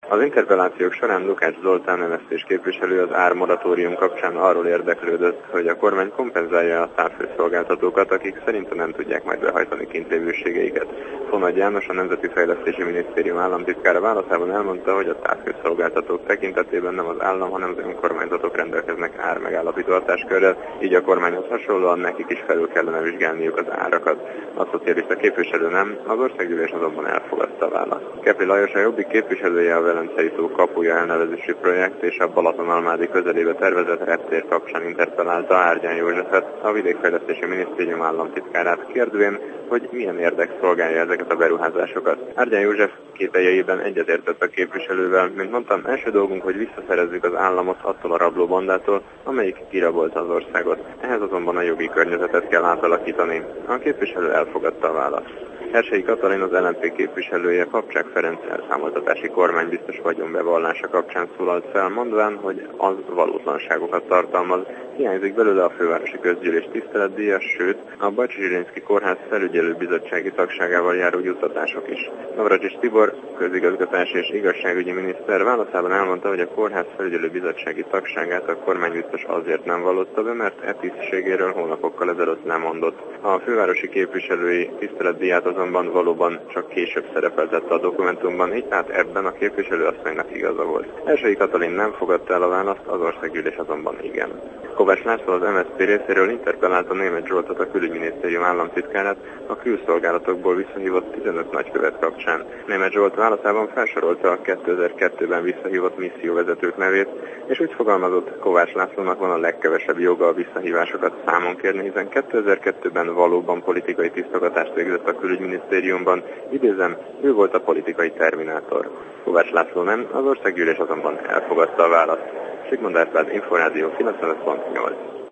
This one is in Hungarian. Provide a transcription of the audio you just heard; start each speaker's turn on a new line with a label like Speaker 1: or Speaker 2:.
Speaker 1: Az interpellációk során Lukács Zoltán MSZP-s képviselő az ármoratórium kapcsán arról érdeklődött, hogy a kormány kompenzálja a távhőszolgáltatókat, akik szerintem nem tudják majd behajtani kintlévőségeiket. Fonagy János, a Nemzeti Fejlesztési Minisztérium államtitkára válaszában elmondta, hogy a távhőszolgáltatók tekintetében nem az állam, hanem az önkormányzatok rendelkeznek ármegállapító hatáskörrel, így a kormányhoz hasonlóan nekik is felül kellene vizsgálniuk az árakat. A szocialista képviselő nem, az országgyűlés azonban elfogadta a választ. Kepri Lajos, a Jobbik képviselője, a Velencei tó kapuja elnevezésű projekt és a Balatonalmádi közelébe tervezett reptér kapcsán interpellálta Árgyán Józsefet, a Vidékfejlesztési Minisztérium államtitkárát, kérdvén, hogy milyen érdek szolgálja ezeket a beruházásokat. Árgyán József kételjeiben egyetértett a képviselővel, mint mondtam, első dolgunk, hogy visszaszerezzük az államot attól a rablóbandától, amelyik kirabolta az országot. Ehhez azonban a jogi környezetet kell átalakítani. A képviselő elfogadta a választ. Ersei Katalin, az LMP képviselője, Papcsák Ferenc elszámoltatási kormánybiztos vagyonbevallása kapcsán szólalt fel, mondván, hogy az valótlanságokat tartalmaz. Hiányzik belőle a fővárosi közgyűlés tiszteletdíja, sőt, a Bajcsy-Zsilinszky Kórház felügyelőbizottsági tagságával járó juttatások is. Navracsics Tibor, közigazgatási és igazságügyi miniszter válaszában elmondta, hogy a kórház felügyelőbizottsági tagságát a kormánybiztos azért nem vallotta be, mert e tisztségéről hónapokkal ezelőtt lemondott. A fővárosi képviselői tiszteletdíját azonban valóban csak később szerepeltette a dokumentumban, így tehát ebben a képviselő asszonynak igaza volt. Ersei Katalin nem fogadta el a választ, az országgyűlés azonban igen. Kovács László, az MSZP részéről interpellálta Németh Zsoltot, a külügyminisztérium államtitkárát a külszolgálatokból visszahívott 15 nagykövet kapcsán. Németh Zsolt válaszában felsorolta a 2002-ben visszahívott misszióvezetők nevét, és úgy fogalmazott, Kovács Lászlónak van a legkevesebb joga a visszahívásokat számon kérni, hiszen 2002-ben valóban politikai tisztogatást végzett a külügyminisztériumban, idézem, ő volt a politikai terminátor. Kovács László nem, az országgyűlés azonban elfogadta a választ. Zsigmond Árpád, Inforádió 95.8.